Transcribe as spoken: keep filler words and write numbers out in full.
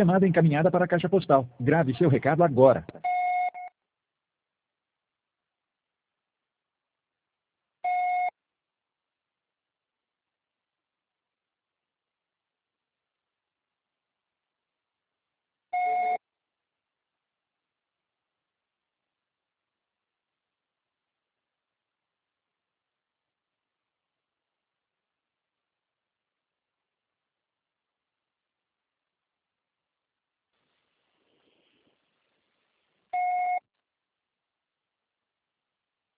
Chamada encaminhada para a caixa postal. Grave seu recado agora.